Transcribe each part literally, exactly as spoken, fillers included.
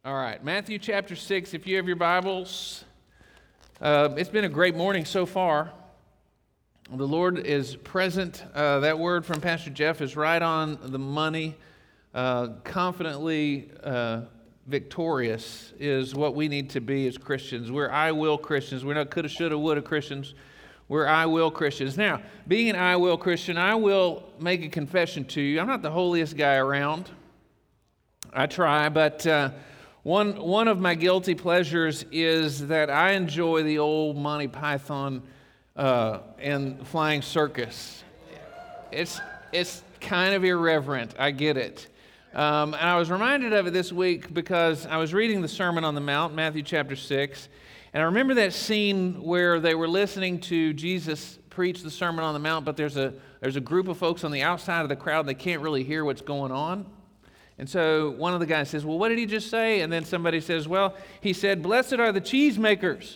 All right, Matthew chapter six, if you have your Bibles. Uh, it's been a great morning so far. The Lord is present. Uh, that word from Pastor Jeff is right on the money. Uh, confidently uh, victorious is what we need to be as Christians. We're I will Christians. We're not coulda, shoulda, woulda Christians. We're I will Christians. Now, being an I will Christian, I will make a confession to you. I'm not the holiest guy around. I try, but... Uh, One one of my guilty pleasures is that I enjoy the old Monty Python uh, and Flying Circus. It's it's kind of irreverent. I get it. Um, and I was reminded of it this week because I was reading the Sermon on the Mount, Matthew chapter six, and I remember that scene where they were listening to Jesus preach the Sermon on the Mount, but there's a there's a group of folks on the outside of the crowd. They can't really hear what's going on. And so one of the guys says, well, what did he just say? And then somebody says, well, he said, blessed are the cheesemakers.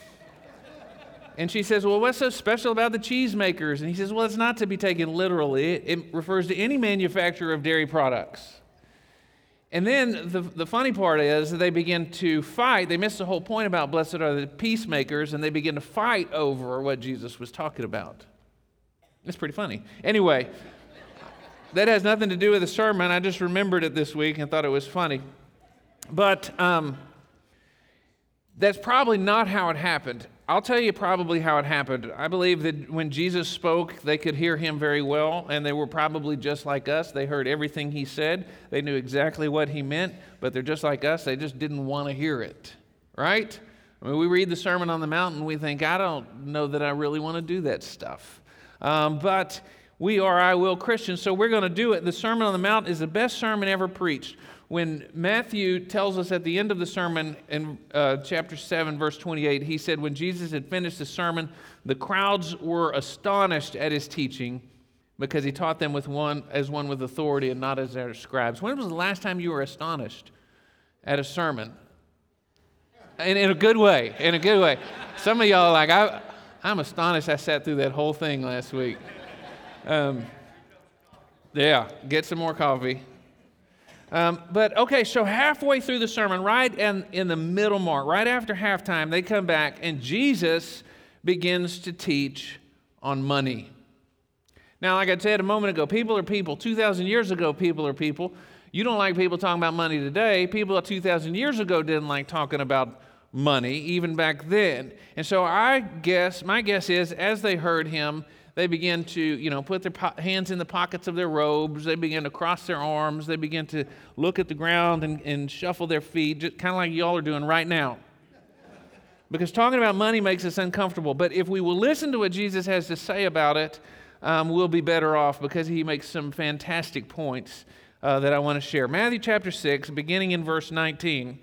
And she says, well, what's so special about the cheesemakers? And he says, well, it's not to be taken literally. It refers to any manufacturer of dairy products. And then the, the funny part is that they begin to fight. They miss the whole point about blessed are the peacemakers, and they begin to fight over what Jesus was talking about. It's pretty funny. Anyway... That has nothing to do with the sermon. I just remembered it this week and thought it was funny. But um, that's probably not how it happened. I'll tell you probably how it happened. I believe that when Jesus spoke, they could hear him very well, and they were probably just like us. They heard everything he said. They knew exactly what he meant, but they're just like us. They just didn't want to hear it, right? I mean, we read the Sermon on the Mount, and we think, I don't know that I really want to do that stuff. Um, but... We are I will Christians, so we're going to do it. The Sermon on the Mount is the best sermon ever preached. When Matthew tells us at the end of the sermon in uh, chapter seven, verse twenty-eight, he said, when Jesus had finished the sermon, the crowds were astonished at his teaching because he taught them with one as one with authority and not as their scribes. When was the last time you were astonished at a sermon? In, in a good way, in a good way. Some of y'all are like, I, I'm astonished I sat through that whole thing last week. Um, yeah, get some more coffee. Um, but okay, so halfway through the sermon, right in, in the middle mark, right after halftime, they come back and Jesus begins to teach on money. Now, like I said a moment ago, people are people. two thousand years ago, people are people. You don't like people talking about money today. People two thousand years ago didn't like talking about money, even back then. And so I guess, my guess is, as they heard him, they begin to, you know, put their po- hands in the pockets of their robes. They begin to cross their arms. They begin to look at the ground and, and shuffle their feet, just kind of like y'all are doing right now. Because talking about money makes us uncomfortable. But if we will listen to what Jesus has to say about it, um, we'll be better off because he makes some fantastic points uh, that I want to share. Matthew chapter six, beginning in verse nineteen,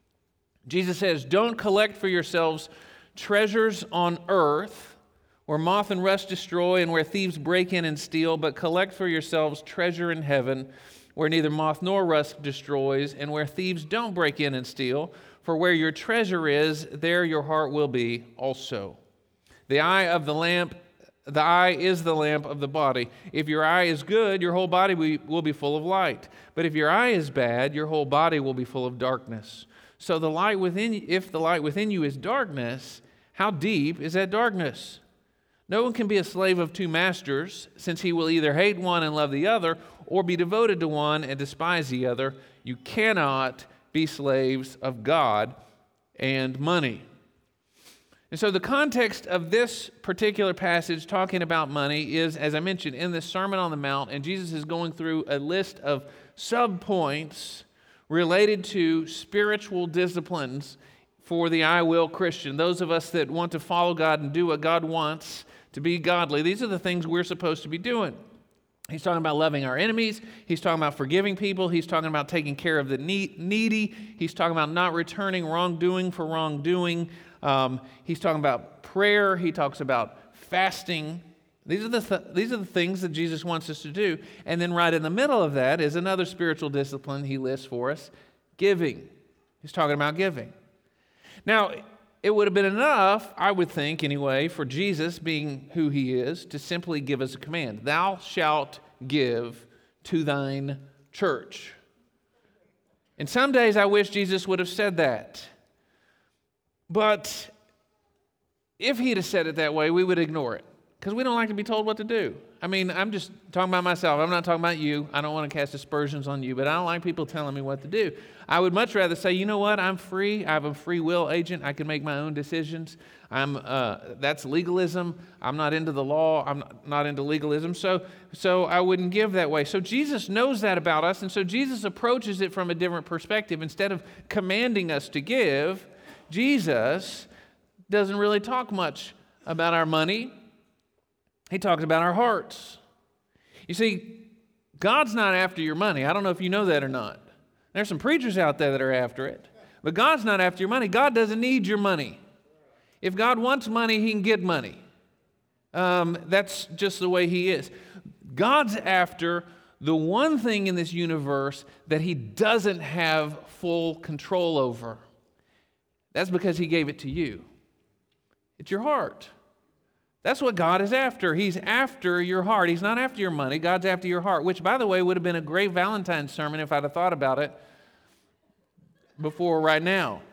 Jesus says, don't collect for yourselves treasures on earth, where moth and rust destroy and where thieves break in and steal, but collect for yourselves treasure in heaven, where neither moth nor rust destroys and where thieves don't break in and steal. For where your treasure is, there your heart will be also. The eye of the lamp, the eye is the lamp of the body. If your eye is good, your whole body will be full of light. But if your eye is bad, your whole body will be full of darkness. So the light within, if the light within you is darkness, how deep is that darkness? No one can be a slave of two masters, since he will either hate one and love the other, or be devoted to one and despise the other. You cannot be slaves of God and money. And so the context of this particular passage talking about money is, as I mentioned, in the Sermon on the Mount, and Jesus is going through a list of sub-points related to spiritual disciplines for the I will Christian, those of us that want to follow God and do what God wants to be godly. These are the things we're supposed to be doing. He's talking about loving our enemies. He's talking about forgiving people. He's talking about taking care of the needy. He's talking about not returning wrongdoing for wrongdoing. Um, he's talking about prayer. He talks about fasting. These are the th- these are the things that Jesus wants us to do. And then right in the middle of that is another spiritual discipline he lists for us, giving. He's talking about giving. Now, it would have been enough, I would think anyway, for Jesus, being who he is, to simply give us a command. Thou shalt give to thine church. And some days I wish Jesus would have said that. But if he'd have said it that way, we would ignore it because we don't like to be told what to do. I mean, I'm just talking about myself. I'm not talking about you. I don't want to cast aspersions on you, but I don't like people telling me what to do. I would much rather say, you know what? I'm free. I have a free will agent. I can make my own decisions. I'm. Uh, that's legalism. I'm not into the law. I'm not into legalism. So, so I wouldn't give that way. So Jesus knows that about us, and so Jesus approaches it from a different perspective. Instead of commanding us to give, Jesus doesn't really talk much about our money. He talks about our hearts. You see, God's not after your money. I don't know if you know that or not. There's some preachers out there that are after it. But God's not after your money. God doesn't need your money. If God wants money, he can get money. Um, that's just the way he is. God's after the one thing in this universe that he doesn't have full control over. That's because he gave it to you. It's your heart. That's what God is after. He's after your heart. He's not after your money. God's after your heart, which, by the way, would have been a great Valentine's sermon if I'd have thought about it before right now.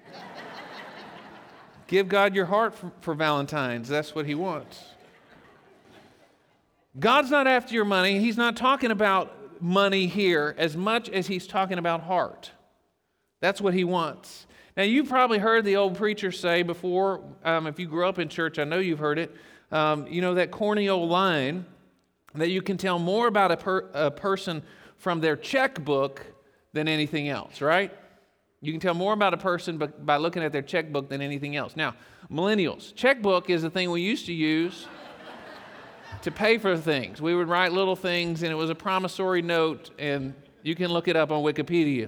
Give God your heart for, for Valentine's. That's what he wants. God's not after your money. He's not talking about money here as much as he's talking about heart. That's what he wants. Now, you've probably heard the old preacher say before, um, if you grew up in church, I know you've heard it, um, you know, that corny old line that you can tell more about a, per, a person from their checkbook than anything else, right? You can tell more about a person by, by looking at their checkbook than anything else. Now, millennials, checkbook is the thing we used to use to pay for things. We would write little things, and it was a promissory note, and you can look it up on Wikipedia.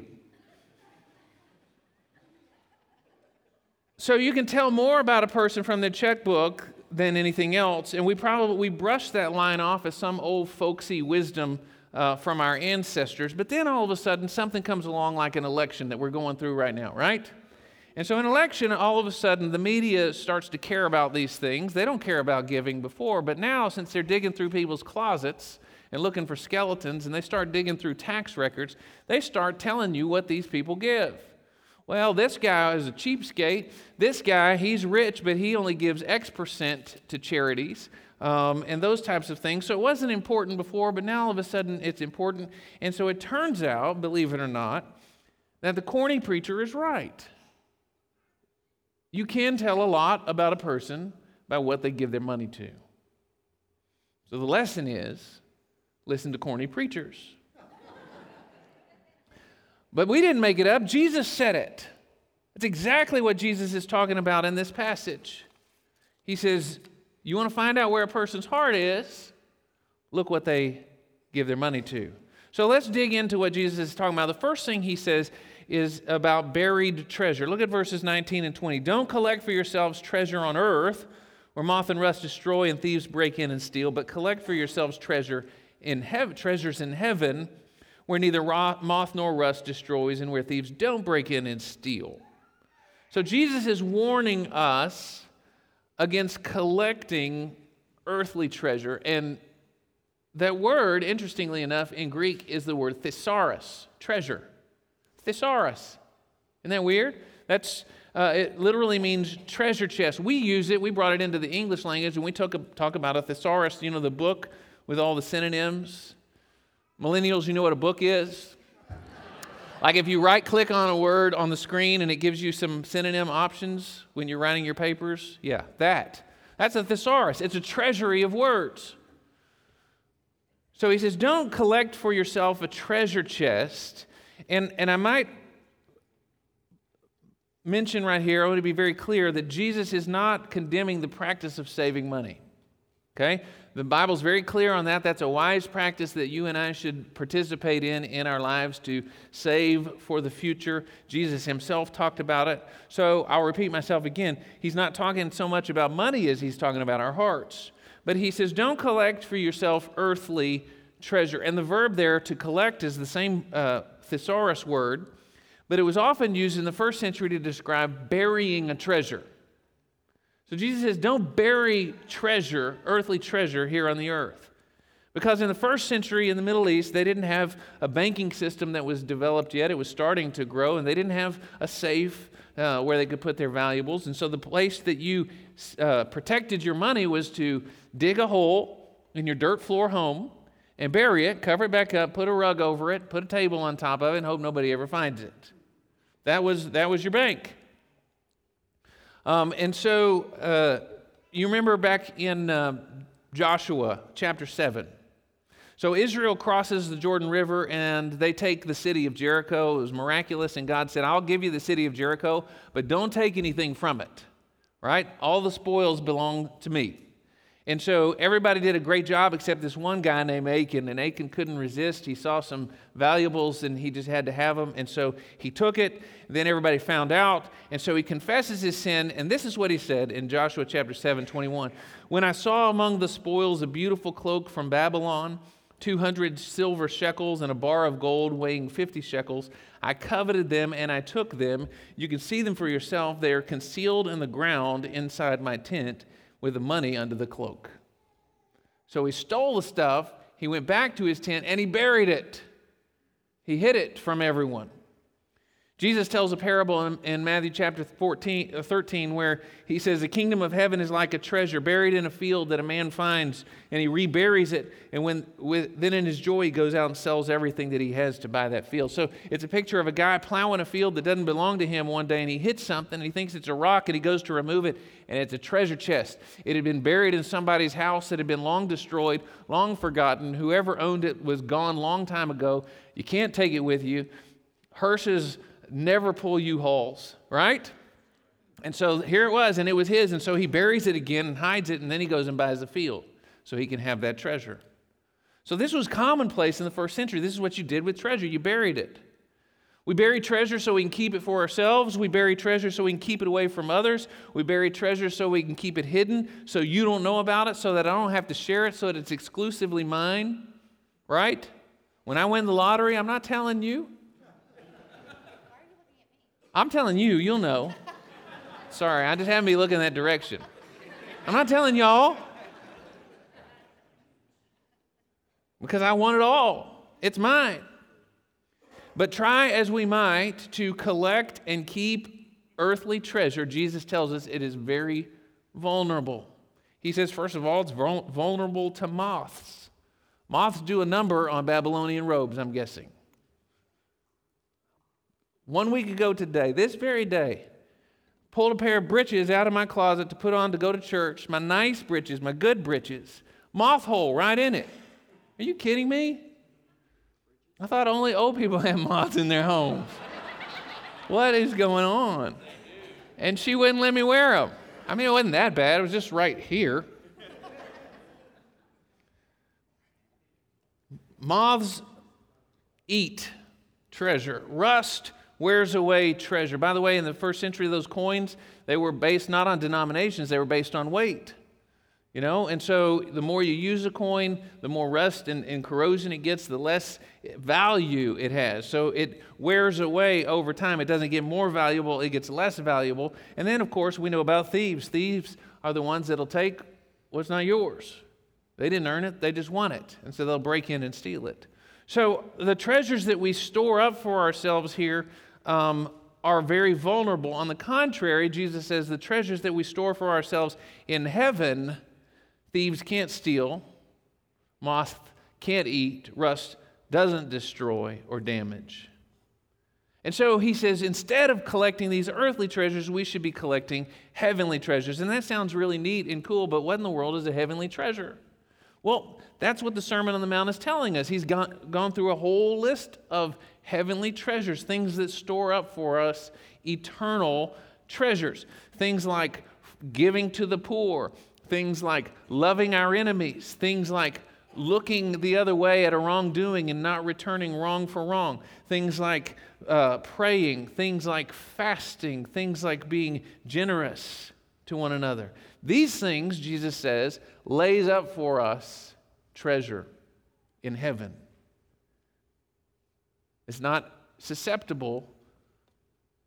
So you can tell more about a person from their checkbook than anything else, and we probably we brush that line off as some old folksy wisdom uh, from our ancestors, but then all of a sudden something comes along like an election that we're going through right now, right? And so an election, all of a sudden the media starts to care about these things. They don't care about giving before, but now since they're digging through people's closets and looking for skeletons, and they start digging through tax records, they start telling you what these people give. Well, this guy is a cheapskate. This guy, he's rich, but he only gives X percent to charities um, and those types of things. So it wasn't important before, but now all of a sudden it's important. And so it turns out, believe it or not, that the corny preacher is right. You can tell a lot about a person by what they give their money to. So the lesson is, listen to corny preachers. But we didn't make it up. Jesus said it. It's exactly what Jesus is talking about in this passage. He says, you want to find out where a person's heart is? Look what they give their money to. So let's dig into what Jesus is talking about. The first thing he says is about buried treasure. Look at verses nineteen and twenty. Don't collect for yourselves treasure on earth, where moth and rust destroy and thieves break in and steal, but collect for yourselves treasure in heaven, treasures in heaven, where neither moth nor rust destroys and where thieves don't break in and steal. So Jesus is warning us against collecting earthly treasure. And that word, interestingly enough, in Greek is the word thesaurus, treasure. Thesaurus. Isn't that weird? That's uh, it literally means treasure chest. We use it. We brought it into the English language, and we talk, talk about a thesaurus, you know, the book with all the synonyms. Millennials, you know what a book is? Like if you right-click on a word on the screen and it gives you some synonym options when you're writing your papers, yeah, that. That's a thesaurus. It's a treasury of words. So he says, don't collect for yourself a treasure chest. And, and I might mention right here, I want to be very clear that Jesus is not condemning the practice of saving money. Okay? The Bible's very clear on that. That's a wise practice that you and I should participate in in our lives to save for the future. Jesus himself talked about it. So I'll repeat myself again. He's not talking so much about money as he's talking about our hearts. But he says, don't collect for yourself earthly treasure. And the verb there, to collect, is the same uh, thesaurus word, but it was often used in the first century to describe burying a treasure. So Jesus says, don't bury treasure, earthly treasure here on the earth. Because in the first century in the Middle East, they didn't have a banking system that was developed yet. It was starting to grow, and they didn't have a safe uh, where they could put their valuables. And so the place that you uh, protected your money was to dig a hole in your dirt floor home and bury it, cover it back up, put a rug over it, put a table on top of it, and hope nobody ever finds it. That was, that was your bank. Um, and so uh, you remember back in uh, Joshua chapter seven. So Israel crosses the Jordan River, and they take the city of Jericho. It was miraculous, and God said, I'll give you the city of Jericho, but don't take anything from it, right? All the spoils belong to me. And so everybody did a great job except this one guy named Achan, and Achan couldn't resist. He saw some valuables, and he just had to have them, and so he took it. Then everybody found out, and so he confesses his sin, and this is what he said in Joshua chapter seven, twenty-one. When I saw among the spoils a beautiful cloak from Babylon, two hundred silver shekels and a bar of gold weighing fifty shekels, I coveted them and I took them. You can see them for yourself. They are concealed in the ground inside my tent with the money under the cloak. So he stole the stuff, he went back to his tent, and he buried it. He hid it from everyone. Jesus tells a parable in, in Matthew chapter fourteen, uh, thirteen where he says, the kingdom of heaven is like a treasure buried in a field that a man finds, and he reburies it, and when with, then in his joy he goes out and sells everything that he has to buy that field. So it's a picture of a guy plowing a field that doesn't belong to him one day, and he hits something, and he thinks it's a rock, and he goes to remove it, and it's a treasure chest. It had been buried in somebody's house that had been long destroyed, long forgotten. Whoever owned it was gone long time ago. You can't take it with you. Hearses never pull U-Hauls, right? And so here it was, and it was his, and so he buries it again and hides it, and then he goes and buys the field so he can have that treasure. So this was commonplace in the first century. This is what you did with treasure. You buried it. We bury treasure so we can keep it for ourselves. We bury treasure so we can keep it away from others. We bury treasure so we can keep it hidden, so you don't know about it, so that I don't have to share it, so that it's exclusively mine, right? When I win the lottery, I'm not telling you. I'm telling you, you'll know. Sorry, I just haven't been looking that direction. I'm not telling y'all. Because I want it all. It's mine. But try as we might to collect and keep earthly treasure, Jesus tells us it is very vulnerable. He says, first of all, it's vulnerable to moths. Moths do a number on Babylonian robes, I'm guessing. One week ago today, this very day, pulled a pair of breeches out of my closet to put on to go to church. My nice breeches, my good breeches. Moth hole right in it. Are you kidding me? I thought only old people have moths in their homes. What is going on? And she wouldn't let me wear them. I mean, it wasn't that bad. It was just right here. Moths eat treasure. Rust wears away treasure. By the way, in the first century, those coins, they were based not on denominations, they were based on weight. You know, and so the more you use a coin, the more rust and, and corrosion it gets, the less value it has. So it wears away over time. It doesn't get more valuable, it gets less valuable. And then, of course, we know about thieves. Thieves are the ones that'll take what's not yours. They didn't earn it, they just want it. And so they'll break in and steal it. So the treasures that we store up for ourselves here um, are very vulnerable. On the contrary, Jesus says the treasures that we store for ourselves in heaven, thieves can't steal, moth can't eat, rust doesn't destroy or damage. And so he says, instead of collecting these earthly treasures, we should be collecting heavenly treasures. And that sounds really neat and cool, but what in the world is a heavenly treasure? Well, that's what the Sermon on the Mount is telling us. He's gone, gone through a whole list of heavenly treasures, things that store up for us eternal treasures. Things like giving to the poor, things like loving our enemies, things like looking the other way at a wrongdoing and not returning wrong for wrong, things like uh, praying, things like fasting, things like being generous to one another. These things, Jesus says, lays up for us treasure in heaven. It's not susceptible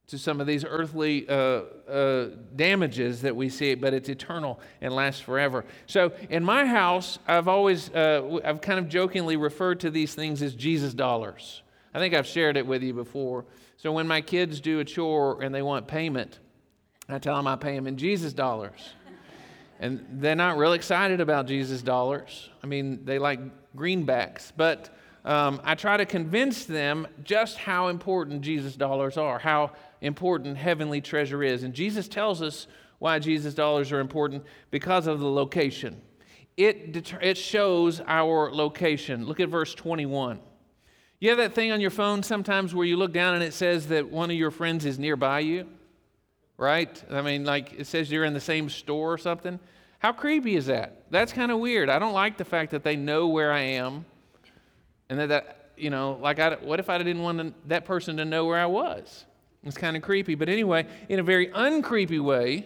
to some of these earthly uh, uh, damages that we see, but it's eternal and lasts forever. So in my house, I've always, uh, I've kind of jokingly referred to these things as Jesus dollars. I think I've shared it with you before. So when my kids do a chore and they want payment, I tell them I pay them in Jesus dollars. And they're not real excited about Jesus dollars. I mean, they like greenbacks, but um, I try to convince them just how important Jesus dollars are, how important heavenly treasure is. And Jesus tells us why Jesus dollars are important because of the location. It, deter- it shows our location. Look at verse twenty-one. You have that thing on your phone sometimes where you look down and it says that one of your friends is nearby you, right? I mean, like it says you're in the same store or something. How creepy is that? That's kind of weird. I don't like the fact that they know where I am. And that, that you know, like, I, what if I didn't want to, that person to know where I was? It's kind of creepy. But anyway, in a very uncreepy way,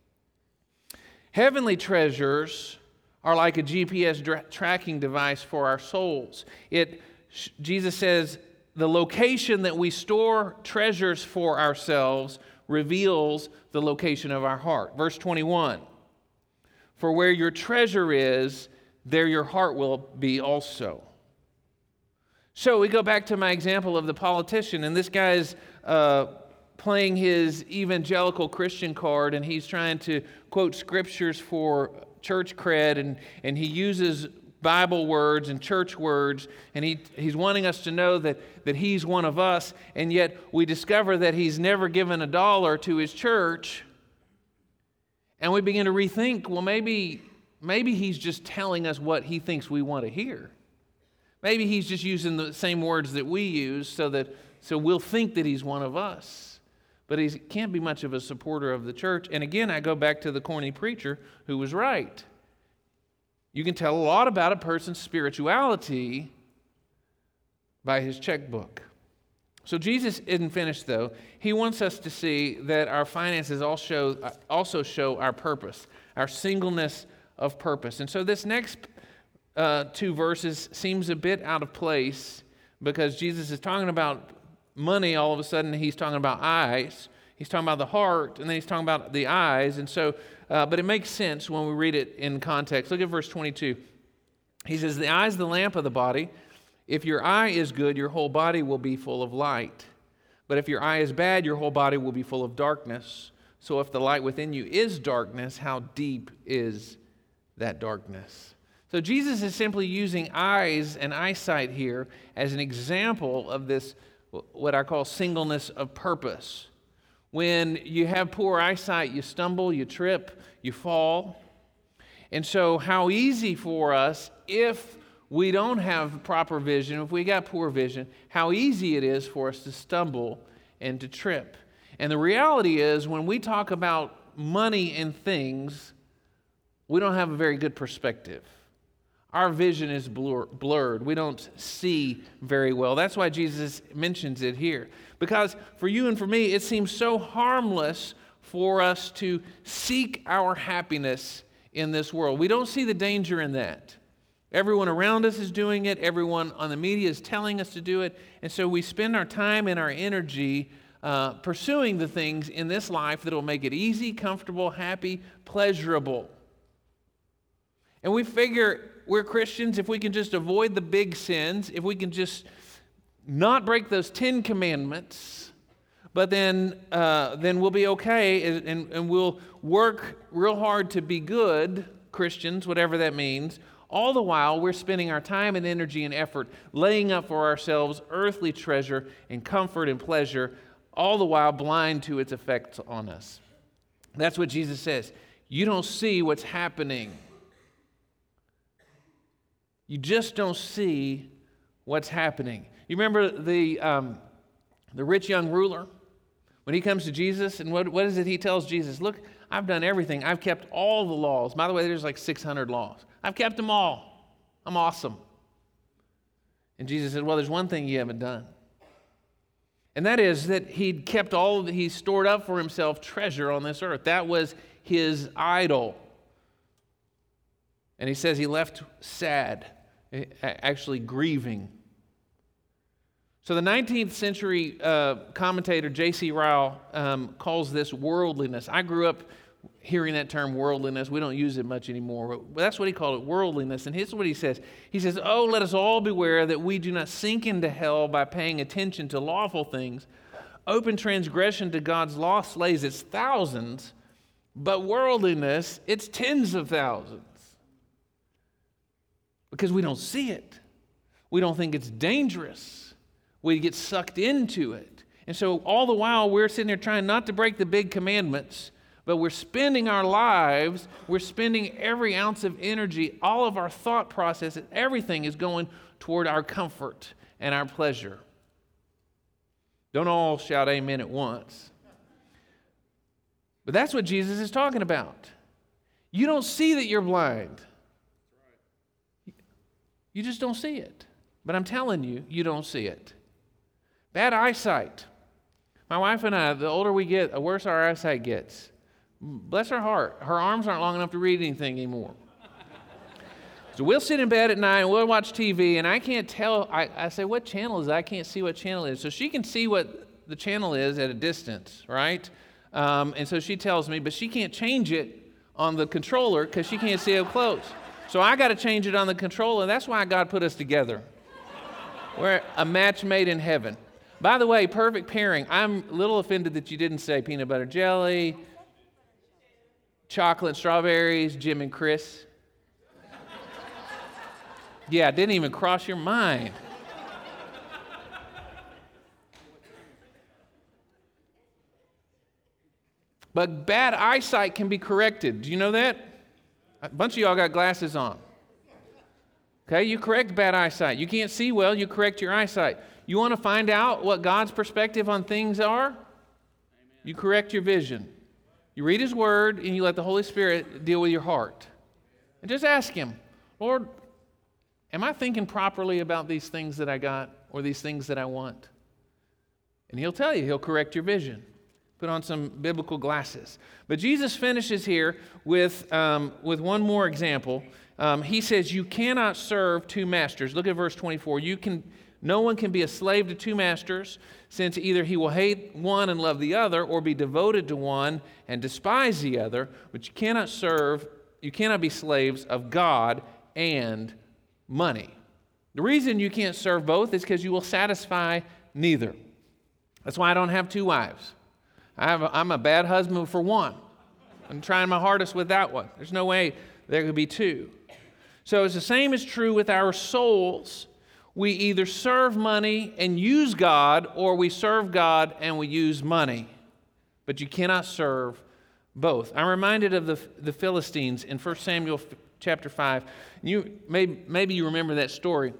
heavenly treasures are like a G P S dra- tracking device for our souls. It, Jesus says, the location that we store treasures for ourselves reveals the location of our heart. Verse twenty-one, for where your treasure is, there your heart will be also. So we go back to my example of the politician, and this guy's uh, playing his evangelical Christian card, and he's trying to quote scriptures for church cred, and, and he uses Bible words and church words, and he, he's wanting us to know that, that he's one of us, and yet we discover that he's never given a dollar to his church, and we begin to rethink, well, maybe, maybe he's just telling us what he thinks we want to hear. Maybe he's just using the same words that we use so that so we'll think that he's one of us. But he can't be much of a supporter of the church. And again, I go back to the corny preacher who was right. You can tell a lot about a person's spirituality by his checkbook. So Jesus isn't finished, though. He wants us to see that our finances also show our purpose, our singleness of purpose. And so this next Uh, two verses seems a bit out of place because Jesus is talking about money. All of a sudden, he's talking about eyes. He's talking about the heart, and then he's talking about the eyes. And so, uh, but it makes sense when we read it in context. Look at verse twenty-two. He says, "The eye is the lamp of the body. If your eye is good, your whole body will be full of light. But if your eye is bad, your whole body will be full of darkness. So if the light within you is darkness, how deep is that darkness?" So Jesus is simply using eyes and eyesight here as an example of this, what I call singleness of purpose. When you have poor eyesight, you stumble, you trip, you fall. And so how easy for us, if we don't have proper vision, if we got poor vision, how easy it is for us to stumble and to trip. And the reality is, when we talk about money and things, we don't have a very good perspective. Our vision is blur- blurred. We don't see very well. That's why Jesus mentions it here. Because for you and for me, it seems so harmless for us to seek our happiness in this world. We don't see the danger in that. Everyone around us is doing it. Everyone on the media is telling us to do it. And so we spend our time and our energy uh, pursuing the things in this life that will make it easy, comfortable, happy, pleasurable. And we figure we're Christians, if we can just avoid the big sins, if we can just not break those Ten Commandments, but then uh, then we'll be okay, and, and we'll work real hard to be good Christians, whatever that means. All the while, we're spending our time and energy and effort laying up for ourselves earthly treasure and comfort and pleasure, all the while blind to its effects on us. That's what Jesus says. You don't see what's happening. You just don't see what's happening. You remember the um, the rich young ruler? When he comes to Jesus, and what, what is it he tells Jesus? Look, I've done everything. I've kept all the laws. By the way, there's like six hundred laws. I've kept them all. I'm awesome. And Jesus said, well, there's one thing you haven't done. And that is that he'd kept all, he stored up for himself treasure on this earth. That was his idol. And he says he left sad, actually grieving. So the nineteenth century uh, commentator J C Ryle um, calls this worldliness. I grew up hearing that term worldliness. We don't use it much anymore, but that's what he called it, worldliness. And here's what he says. He says, "Oh, let us all beware that we do not sink into hell by paying attention to lawful things. Open transgression to God's law slays its thousands, but worldliness, it's tens of thousands." Because we don't see it. We don't think it's dangerous. We get sucked into it. And so all the while we're sitting there trying not to break the big commandments, but we're spending our lives, we're spending every ounce of energy, all of our thought processes, everything is going toward our comfort and our pleasure. Don't all shout amen at once. But that's what Jesus is talking about. You don't see that you're blind. You just don't see it. But I'm telling you, you don't see it. Bad eyesight. My wife and I, the older we get, the worse our eyesight gets. Bless her heart. Her arms aren't long enough to read anything anymore. So we'll sit in bed at night and we'll watch T V, and I can't tell. I, I say, what channel is that? I can't see what channel it is. So she can see what the channel is at a distance, right? Um, and so she tells me, but she can't change it on the controller because she can't see it up close. So I got to change it on the controller. That's why God put us together. We're a match made in heaven. By the way, perfect pairing. I'm a little offended that you didn't say peanut butter jelly, chocolate, strawberries, Jim and Chris. Yeah, it didn't even cross your mind. But bad eyesight can be corrected. Do you know that? A bunch of y'all got glasses on. Okay, you correct bad eyesight. You can't see well, you correct your eyesight. You want to find out what God's perspective on things are? Amen. You correct your vision. You read His Word and you let the Holy Spirit deal with your heart. And just ask Him, Lord, am I thinking properly about these things that I got or these things that I want? And He'll tell you, He'll correct your vision. Put on some biblical glasses. But Jesus finishes here with, um, with one more example. Um, he says, you cannot serve two masters. Look at verse twenty-four. You can, no one can be a slave to two masters, since either he will hate one and love the other, or be devoted to one and despise the other. But you cannot serve, you cannot be slaves of God and money. The reason you can't serve both is because you will satisfy neither. That's why I don't have two wives. I have a, I'm a bad husband for one. I'm trying my hardest with that one. There's no way there could be two. So it's the same is true with our souls. We either serve money and use God, or we serve God and we use money. But you cannot serve both. I'm reminded of the, the Philistines in First Samuel chapter five. You, maybe, maybe you remember that story.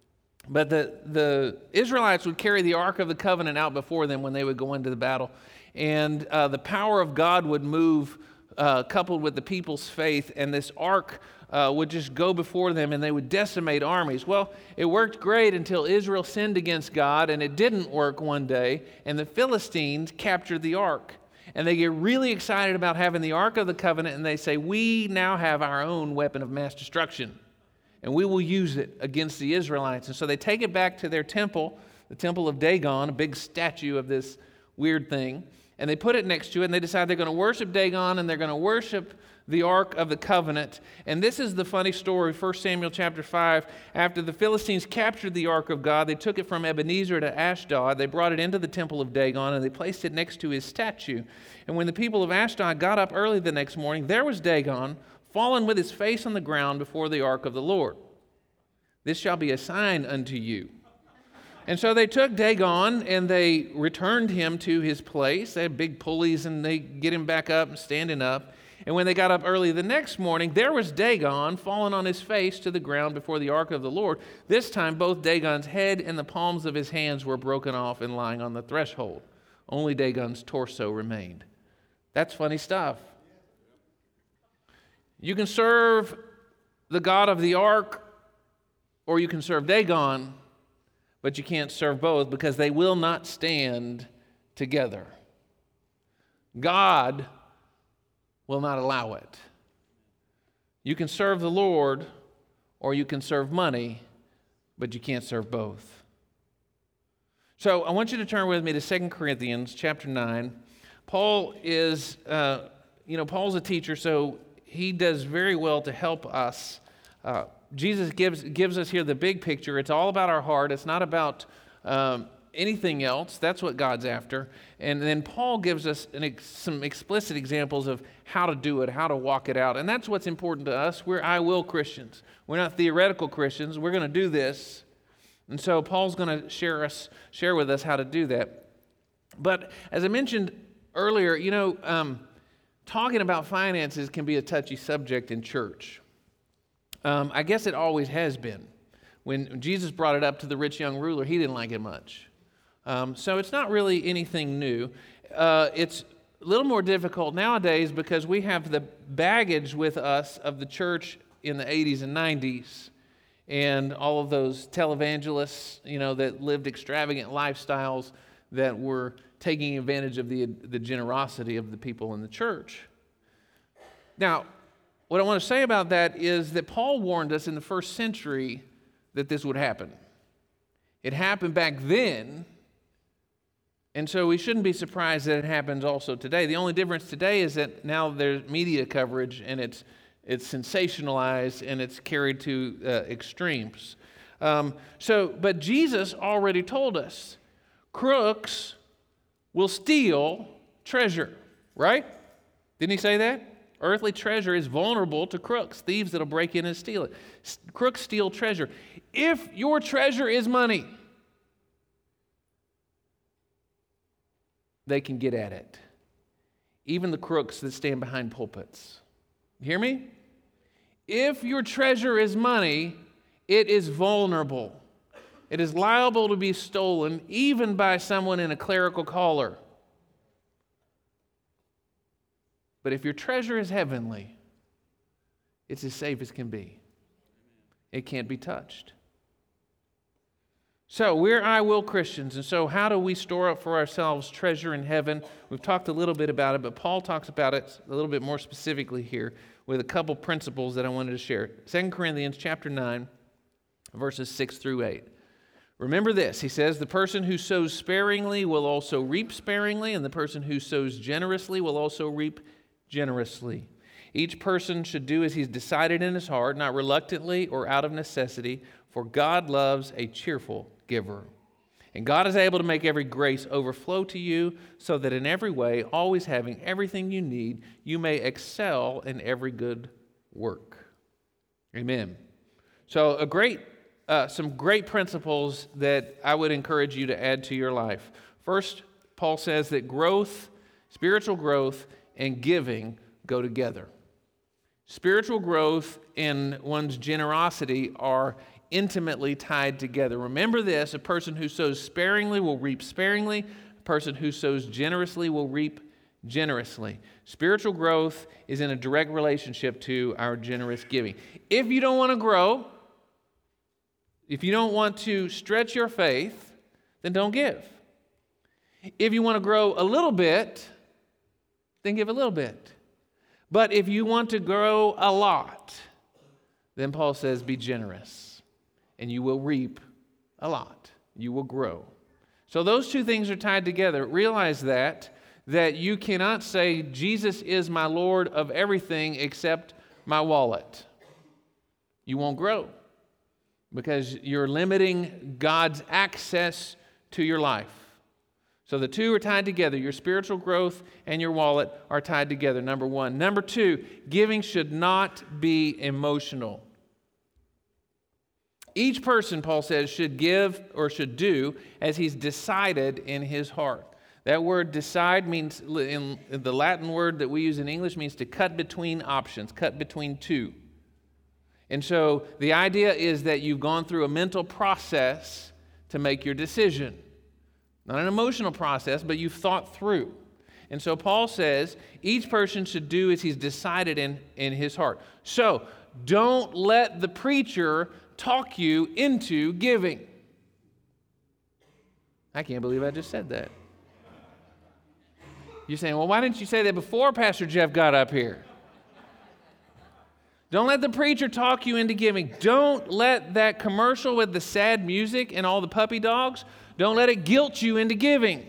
But the, the Israelites would carry the Ark of the Covenant out before them when they would go into the battle. And uh, the power of God would move uh, coupled with the people's faith, and this ark uh, would just go before them, and they would decimate armies. Well, it worked great until Israel sinned against God, and it didn't work one day, and the Philistines captured the ark. And they get really excited about having the Ark of the Covenant, and they say, we now have our own weapon of mass destruction, and we will use it against the Israelites. And so they take it back to their temple, the temple of Dagon, a big statue of this weird thing, and they put it next to it, and they decide they're going to worship Dagon, and they're going to worship the Ark of the Covenant. And this is the funny story, First Samuel chapter five. After the Philistines captured the Ark of God, they took it from Ebenezer to Ashdod. They brought it into the temple of Dagon, and they placed it next to his statue. And when the people of Ashdod got up early the next morning, there was Dagon, fallen with his face on the ground before the Ark of the Lord. This shall be a sign unto you. And so they took Dagon and they returned him to his place. They had big pulleys and they get him back up and standing up. And when they got up early the next morning, there was Dagon fallen on his face to the ground before the ark of the Lord. This time both Dagon's head and the palms of his hands were broken off and lying on the threshold. Only Dagon's torso remained. That's funny stuff. You can serve the God of the ark, or you can serve Dagon, but you can't serve both because they will not stand together. God will not allow it. You can serve the Lord or you can serve money, but you can't serve both. So I want you to turn with me to Second Corinthians chapter nine. Paul is, uh, you know, Paul's a teacher, so he does very well to help us. Uh, Jesus gives gives us here the big picture. It's all about our heart. It's not about um, anything else. That's what God's after. And then Paul gives us an ex- some explicit examples of how to do it, how to walk it out. And that's what's important to us. We're I will Christians. We're not theoretical Christians. We're going to do this. And so Paul's going to share us, share with us how to do that. But as I mentioned earlier, you know, um, talking about finances can be a touchy subject in church. Um, I guess it always has been. When Jesus brought it up to the rich young ruler, he didn't like it much. Um, so it's not really anything new. Uh, it's a little more difficult nowadays because we have the baggage with us of the church in the eighties and nineties. And all of those televangelists, you know, that lived extravagant lifestyles that were taking advantage of the, the generosity of the people in the church. Now, what I want to say about that is that Paul warned us in the first century that this would happen. It happened back then, and so we shouldn't be surprised that it happens also today. The only difference today is that now there's media coverage, and it's It's sensationalized and it's carried to uh, extremes. Um, so, but Jesus already told us, crooks will steal treasure, right? Didn't he say that? Earthly treasure is vulnerable to crooks, thieves that'll break in and steal it. S- crooks steal treasure. If your treasure is money, they can get at it. Even the crooks that stand behind pulpits. You hear me? If your treasure is money, it is vulnerable. It is liable to be stolen even by someone in a clerical collar. But if your treasure is heavenly, it's as safe as can be. It can't be touched. So we're I will Christians, and so how do we store up for ourselves treasure in heaven? We've talked a little bit about it, but Paul talks about it a little bit more specifically here with a couple principles that I wanted to share. Second Corinthians chapter nine, verses six through eight. Remember this, he says, the person who sows sparingly will also reap sparingly, and the person who sows generously will also reap generously. Each person should do as he's decided in his heart, not reluctantly or out of necessity, for God loves a cheerful giver. And God is able to make every grace overflow to you, so that in every way, always having everything you need, you may excel in every good work. Amen. So a great, uh, some great principles that I would encourage you to add to your life. First, Paul says that growth, spiritual growth, and giving go together. Spiritual growth and one's generosity are intimately tied together. Remember this, a person who sows sparingly will reap sparingly. A person who sows generously will reap generously. Spiritual growth is in a direct relationship to our generous giving. If you don't want to grow, if you don't want to stretch your faith, then don't give. If you want to grow a little bit, then give a little bit. But if you want to grow a lot, then Paul says be generous. And you will reap a lot. You will grow. So those two things are tied together. Realize that, that you cannot say, Jesus is my Lord of everything except my wallet. You won't grow because you're limiting God's access to your life. So the two are tied together. Your spiritual growth and your wallet are tied together, number one. Number two, giving should not be emotional. Each person, Paul says, should give or should do as he's decided in his heart. That word decide means, in the Latin word that we use in English, means to cut between options, cut between two. And so the idea is that you've gone through a mental process to make your decision. Not an emotional process, but you've thought through. And so Paul says each person should do as he's decided in, in his heart. So don't let the preacher talk you into giving. I can't believe I just said that. You're saying, well, why didn't you say that before Pastor Jeff got up here? Don't let the preacher talk you into giving. Don't let that commercial with the sad music and all the puppy dogs, Don't let it guilt you into giving.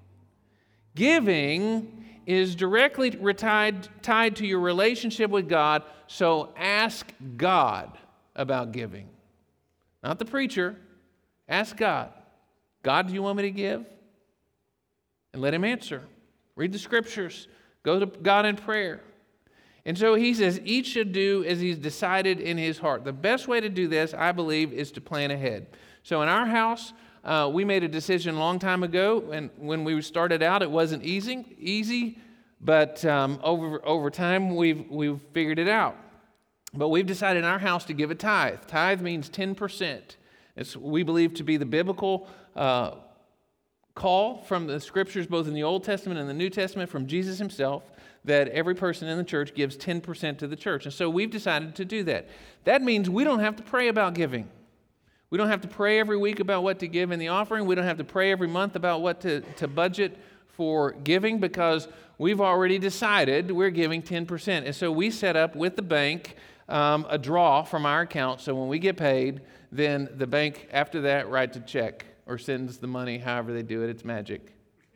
Giving is directly tied, tied to your relationship with God, so ask God about giving. Not the preacher. Ask God. God, do you want me to give? And let him answer. Read the scriptures. Go to God in prayer. And so he says each should do as he's decided in his heart. The best way to do this, I believe, is to plan ahead. So in our house, uh, we made a decision a long time ago, and when we started out, it wasn't easy, easy, but um, over over time, we've we've figured it out. But we've decided in our house to give a tithe. Tithe means ten percent. It's we believe to be the biblical uh, call from the scriptures, both in the Old Testament and the New Testament, from Jesus himself, that every person in the church gives ten percent to the church. And so we've decided to do that. That means we don't have to pray about giving. We don't have to pray every week about what to give in the offering. We don't have to pray every month about what to, to budget for giving, because we've already decided we're giving ten percent. And so we set up with the bank um, a draw from our account. So when we get paid, then the bank after that writes a check or sends the money, however they do it. It's magic.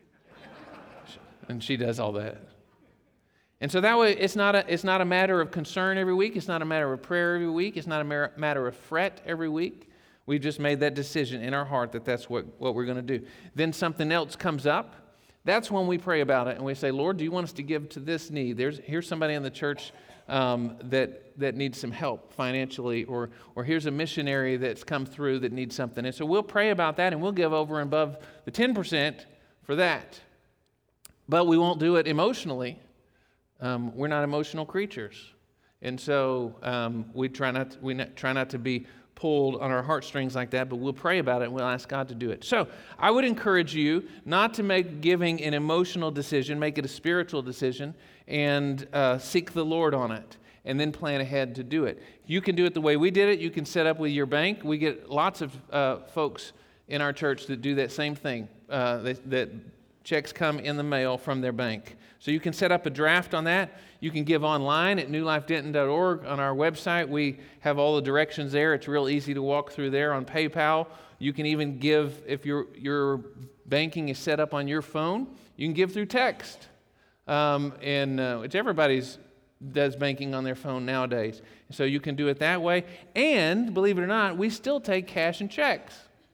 And she does all that. And so that way, it's not a it's not a matter of concern every week. It's not a matter of prayer every week. It's not a mar- matter of fret every week. We've just made that decision in our heart that that's what, what we're going to do. Then something else comes up. That's when we pray about it and we say, Lord, do you want us to give to this need? There's here's somebody in the church um, that that needs some help financially, or or here's a missionary that's come through that needs something. And so we'll pray about that and we'll give over and above the ten percent for that. But we won't do it emotionally. Um, we're not emotional creatures, and so um, we try not to, we not, try not to be pulled on our heartstrings like that. But we'll pray about it and we'll ask God to do it. So I would encourage you not to make giving an emotional decision, make it a spiritual decision, and uh, seek the Lord on it, and then plan ahead to do it. You can do it the way we did it. You can set up with your bank. We get lots of uh, folks in our church that do that same thing. Uh, that, that checks come in the mail from their bank. So you can set up a draft on that. You can give online at new life denton dot org. On our website, we have all the directions there. It's real easy to walk through there. On PayPal, you can even give, if your your banking is set up on your phone, you can give through text. Um, and uh, which everybody's does banking on their phone nowadays. So you can do it that way. And believe it or not, we still take cash and checks.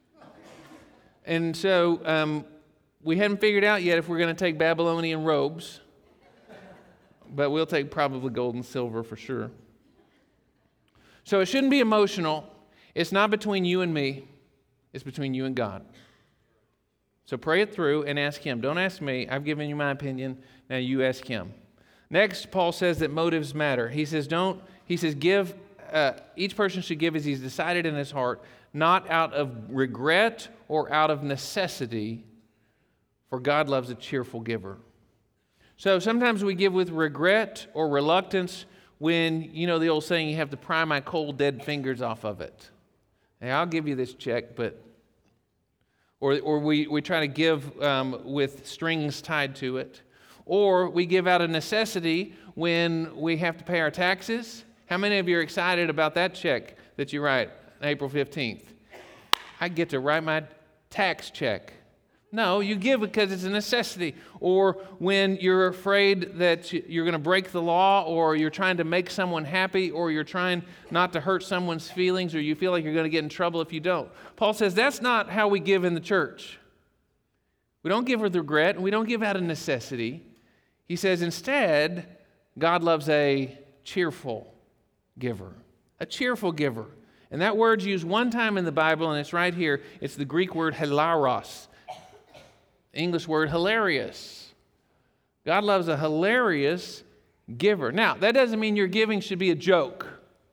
And so um, we haven't figured out yet if we're going to take Babylonian robes, but we'll take probably gold and silver for sure. So it shouldn't be emotional. It's not between you and me. It's between you and God. So pray it through and ask Him. Don't ask me. I've given you my opinion. Now you ask Him. Next, Paul says that motives matter. He says, don't, he says, give, uh, each person should give as he's decided in his heart, not out of regret or out of necessity, for God loves a cheerful giver. So sometimes we give with regret or reluctance when, you know, the old saying, you have to pry my cold, dead fingers off of it. Hey, I'll give you this check, but, or or we, we try to give um, with strings tied to it. Or we give out of necessity when we have to pay our taxes. How many of you are excited about that check that you write on April fifteenth? I get to write my tax check. No, you give because it's a necessity. Or when you're afraid that you're going to break the law, or you're trying to make someone happy, or you're trying not to hurt someone's feelings, or you feel like you're going to get in trouble if you don't. Paul says that's not how we give in the church. We don't give with regret, and we don't give out of necessity. He says instead, God loves a cheerful giver. A cheerful giver. And that word's used one time in the Bible, and it's right here. It's the Greek word hilaros. English word hilarious. God loves a hilarious giver. Now, that doesn't mean your giving should be a joke.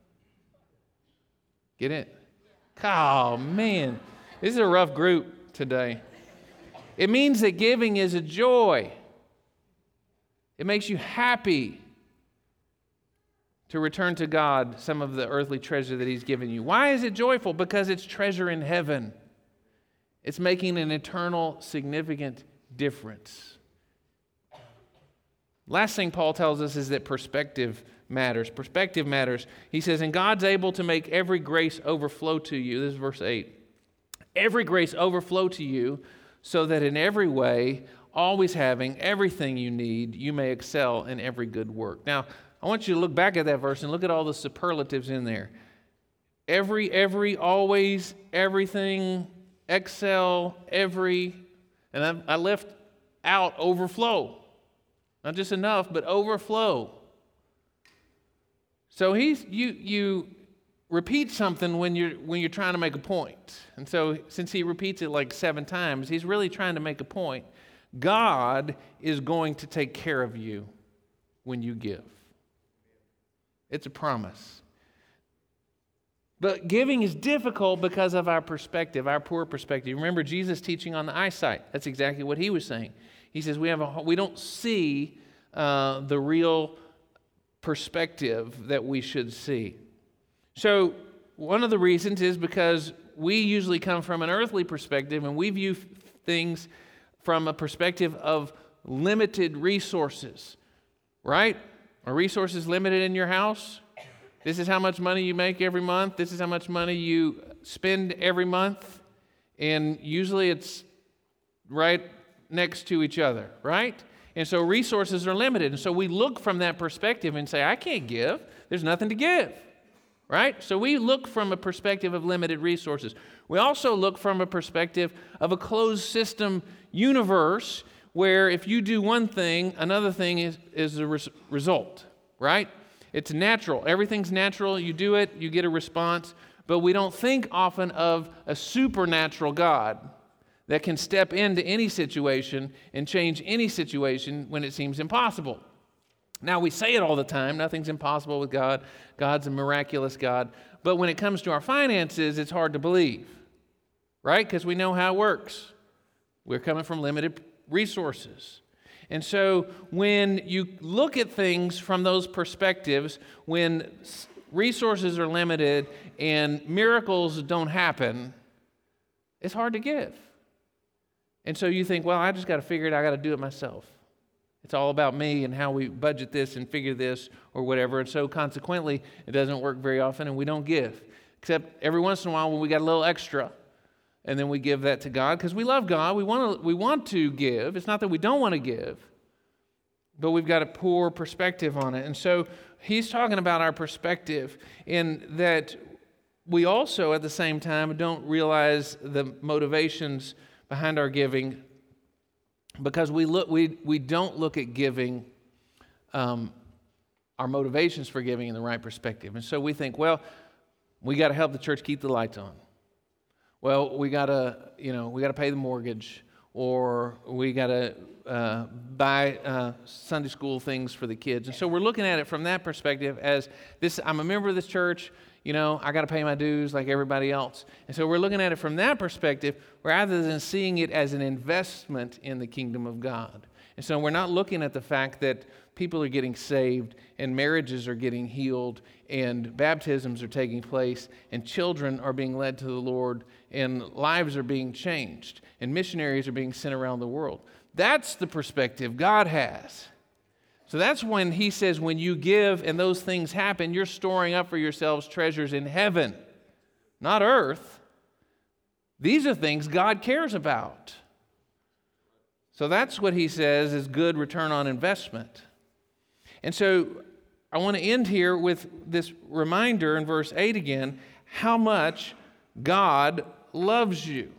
Get it? Oh, man. This is a rough group today. It means that giving is a joy. It makes you happy to return to God some of the earthly treasure that He's given you. Why is it joyful? Because it's treasure in heaven. It's making an eternal, significant difference. Last thing Paul tells us is that perspective matters. Perspective matters. He says, and God's able to make every grace overflow to you. This is verse eight. Every grace overflow to you, so that in every way, always having everything you need, you may excel in every good work. Now, I want you to look back at that verse and look at all the superlatives in there. Every, every, always, everything, excel, every, and I, I left out overflow. Not just enough, but overflow. So he's you you repeat something when you're when you're trying to make a point. And so since he repeats it like seven times, he's really trying to make a point. God is going to take care of you when you give. It's a promise. But giving is difficult because of our perspective, our poor perspective. Remember Jesus teaching on the eyesight. That's exactly what he was saying. He says we have a we don't see uh, the real perspective that we should see. So one of the reasons is because we usually come from an earthly perspective and we view things from a perspective of limited resources, right? Are resources limited in your house? This is how much money you make every month. This is how much money you spend every month. And usually it's right next to each other, right? And so resources are limited. And so we look from that perspective and say, I can't give. There's nothing to give, right? So we look from a perspective of limited resources. We also look from a perspective of a closed system universe where if you do one thing, another thing is, is the res- result, right? It's natural. Everything's natural. You do it, you get a response. But we don't think often of a supernatural God that can step into any situation and change any situation when it seems impossible. Now, we say it all the time. Nothing's impossible with God. God's a miraculous God. But when it comes to our finances, it's hard to believe, right? Because we know how it works. We're coming from limited resources. And so when you look at things from those perspectives, when resources are limited and miracles don't happen, it's hard to give. And so you think, well, I just got to figure it out. I got to do it myself. It's all about me and how we budget this and figure this or whatever. And so consequently, it doesn't work very often and we don't give. Except every once in a while when we got a little extra. And then we give that to God because we love God. We want to, we want to give. It's not that we don't want to give, but we've got a poor perspective on it. And so he's talking about our perspective in that we also at the same time don't realize the motivations behind our giving because we look we we don't look at giving um, our motivations for giving in the right perspective. And so we think, well, we got to help the church keep the lights on. Well, we got to, you know, we got to pay the mortgage, or we got to uh, buy uh, Sunday school things for the kids. And so we're looking at it from that perspective as this, I'm a member of this church, you know, I got to pay my dues like everybody else. And so we're looking at it from that perspective rather than seeing it as an investment in the kingdom of God. And so we're not looking at the fact that people are getting saved and marriages are getting healed and baptisms are taking place and children are being led to the Lord and lives are being changed and missionaries are being sent around the world. That's the perspective God has. So that's when he says when you give and those things happen, you're storing up for yourselves treasures in heaven, not earth. These are things God cares about. So that's what he says is good return on investment. And so I want to end here with this reminder in verse eight again, how much God loves you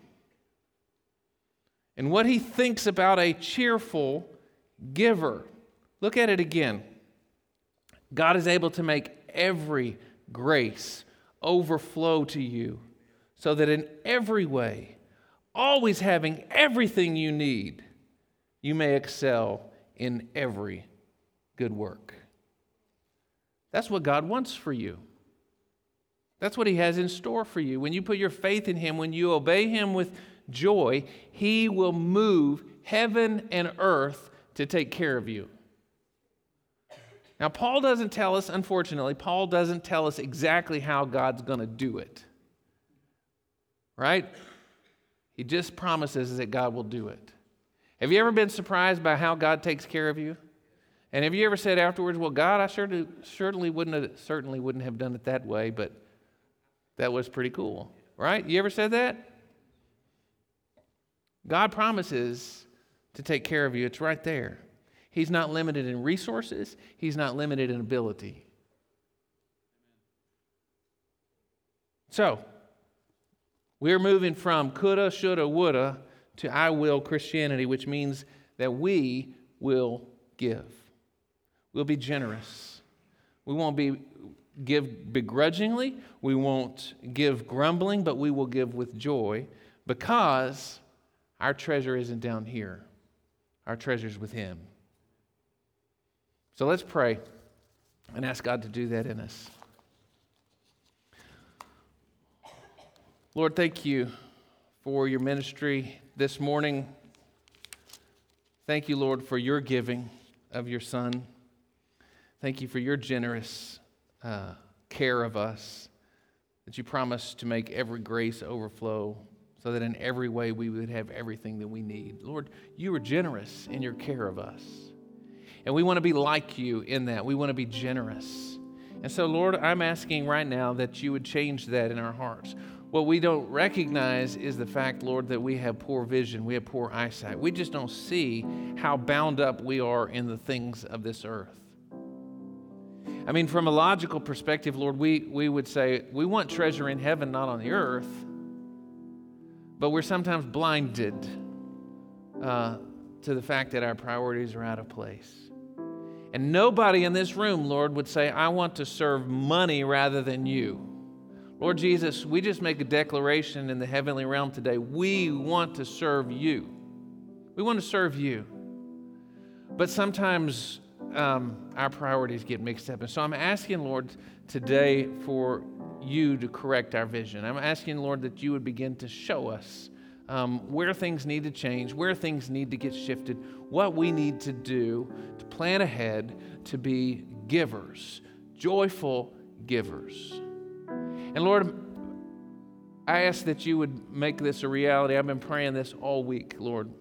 and what he thinks about a cheerful giver. Look at it again. God is able to make every grace overflow to you so that in every way, always having everything you need, you may excel in every good work. That's what God wants for you. That's what he has in store for you. When you put your faith in him, when you obey him with joy, he will move heaven and earth to take care of you. Now, Paul doesn't tell us, unfortunately, Paul doesn't tell us exactly how God's going to do it. Right? He just promises that God will do it. Have you ever been surprised by how God takes care of you? And have you ever said afterwards, well, God, I certainly, certainly, wouldn't have, certainly wouldn't have done it that way, but that was pretty cool. Right? You ever said that? God promises to take care of you. It's right there. He's not limited in resources. He's not limited in ability. So, we're moving from coulda, shoulda, woulda to I will Christianity, which means that we will give. We'll be generous. We won't be give begrudgingly. We won't give grumbling, but we will give with joy because our treasure isn't down here. Our treasure's with Him. So let's pray and ask God to do that in us. Lord, thank you for your ministry this morning. Thank you, Lord, for your giving of your Son. Thank you for your generous uh, care of us, that you promised to make every grace overflow so that in every way we would have everything that we need. Lord, you are generous in your care of us. And we want to be like you in that. We want to be generous. And so, Lord, I'm asking right now that you would change that in our hearts. What we don't recognize is the fact, Lord, that we have poor vision. We have poor eyesight. We just don't see how bound up we are in the things of this earth. I mean, from a logical perspective, Lord, we, we would say we want treasure in heaven, not on the earth. But we're sometimes blinded uh, to the fact that our priorities are out of place. And nobody in this room, Lord, would say, I want to serve money rather than you. Lord Jesus, we just make a declaration in the heavenly realm today. We want to serve you. We want to serve you. But sometimes um, our priorities get mixed up. And so I'm asking, Lord, today for you to correct our vision. I'm asking, Lord, that you would begin to show us um, where things need to change, where things need to get shifted, what we need to do to plan ahead to be givers, joyful givers. And Lord, I ask that you would make this a reality. I've been praying this all week, Lord,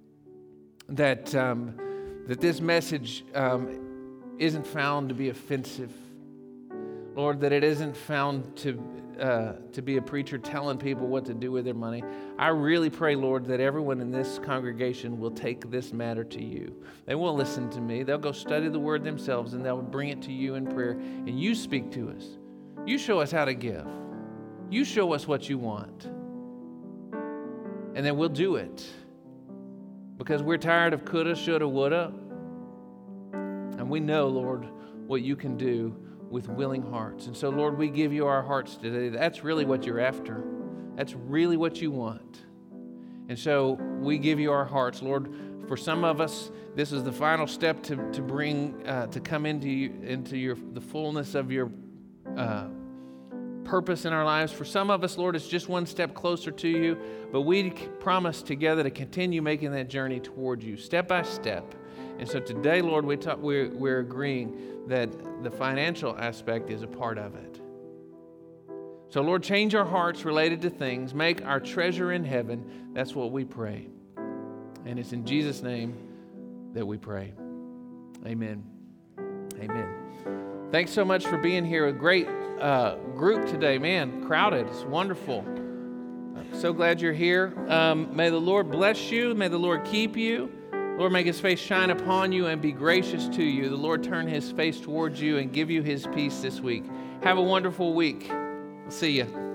that um, that this message um, isn't found to be offensive. Lord, that it isn't found to uh, to be a preacher telling people what to do with their money. I really pray, Lord, that everyone in this congregation will take this matter to you. They won't listen to me. They'll go study the word themselves, and they'll bring it to you in prayer, and you speak to us. You show us how to give. You show us what you want. And then we'll do it. Because we're tired of coulda, shoulda, woulda. And we know, Lord, what you can do with willing hearts. And so, Lord, we give you our hearts today. That's really what you're after. That's really what you want. And so we give you our hearts, Lord. For some of us, this is the final step to, to bring, uh, to come into you, into your the fullness of your uh, purpose in our lives. For some of us, Lord, it's just one step closer to you. But we promise together to continue making that journey toward you, step by step. And so today, Lord, we talk, we're, we're agreeing that the financial aspect is a part of it. So, Lord, change our hearts related to things. Make our treasure in heaven. That's what we pray. And it's in Jesus' name that we pray. Amen. Amen. Thanks so much for being here. A great uh, group today. Man, crowded. It's wonderful. I'm so glad you're here. Um, may the Lord bless you. May the Lord keep you. Lord, make his face shine upon you and be gracious to you. The Lord turn his face towards you and give you his peace this week. Have a wonderful week. See you.